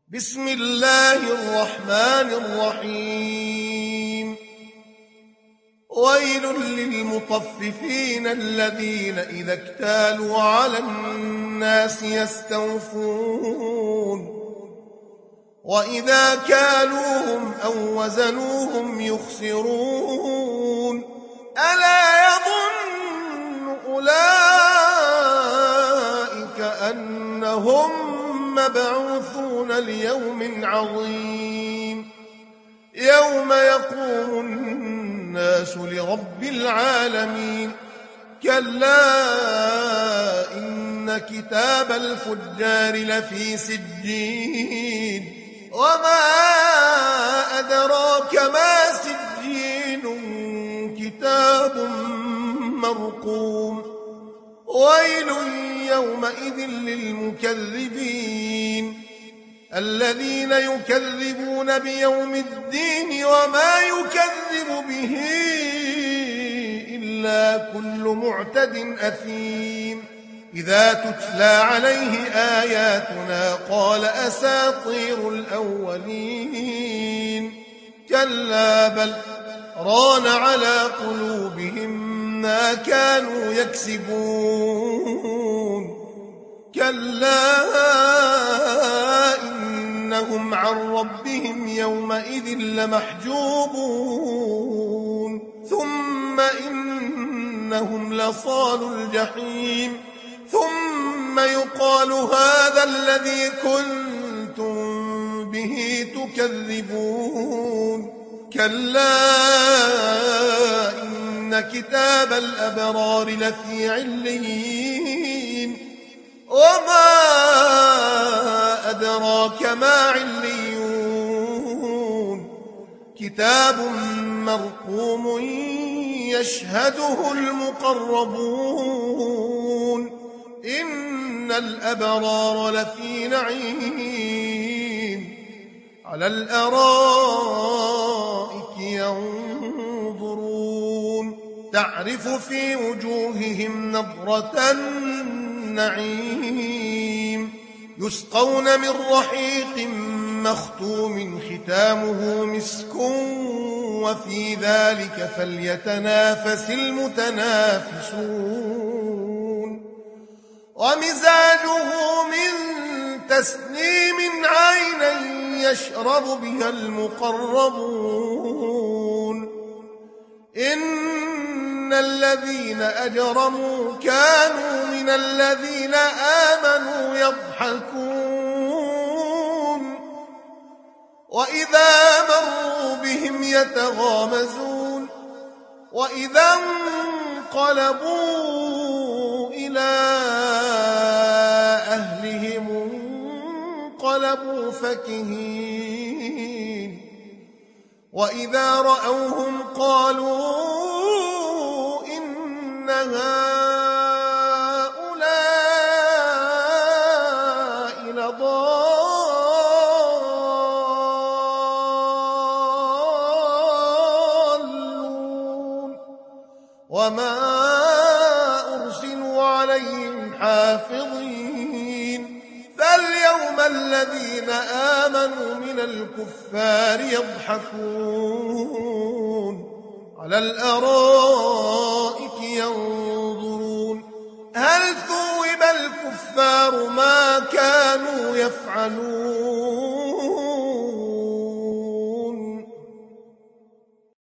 بسم الله الرحمن الرحيم. ويل للمطففين الذين إذا اكتالوا على الناس يستوفون وإذا كالوهم أو وزنوهم يخسرون ألا يظن أولئك أنهم مبعوثون ليوم عظيم يوم يقوم الناس لرب العالمين. كلا إن كتاب الفجار لفي سجين وما أدراك ما سجين كتاب مرقوم. ويل يومئذ للمكذبين الذين يكذبون بيوم الدين وما يكذب به إلا كل معتد أثيم. إذا تتلى عليه آياتنا قال أساطير الأولين. كلا بل ران على قلوبهم ما كانوا يكسبون. كلا إنهم عن ربهم يومئذ لمحجوبون ثم إنهم لصالو الجحيم ثم يقال هذا الذي كنتم به تكذبون. كلا إن كتاب الأبرار لفي عليين وما أدراك ما عليون كتاب مرقوم يشهده المقربون. إن الأبرار لفي نعيم على الأرائك ينظرون تعرف في وجوههم نضرة النعيم يسقون من رحيق مختوم ختامه مسك وفي ذلك فليتنافس المتنافسون. ومزاجه من تسنيم عينا يشرب بها المقربون. إن الذين أجرموا كانوا من الذين آمنوا يضحكون وإذا مروا بهم يتغامزون وإذا انقلبوا إلى أهلهم انقلبوا فكهين وإذا رأوهم قالوا إن هؤلاء لضالون وما أرسلوا عليهم حافظين. فاليوم الذين آمنوا من الكفار يضحكون على الأرائك ينظرون هل ثوب الكفار ما كانوا يفعلون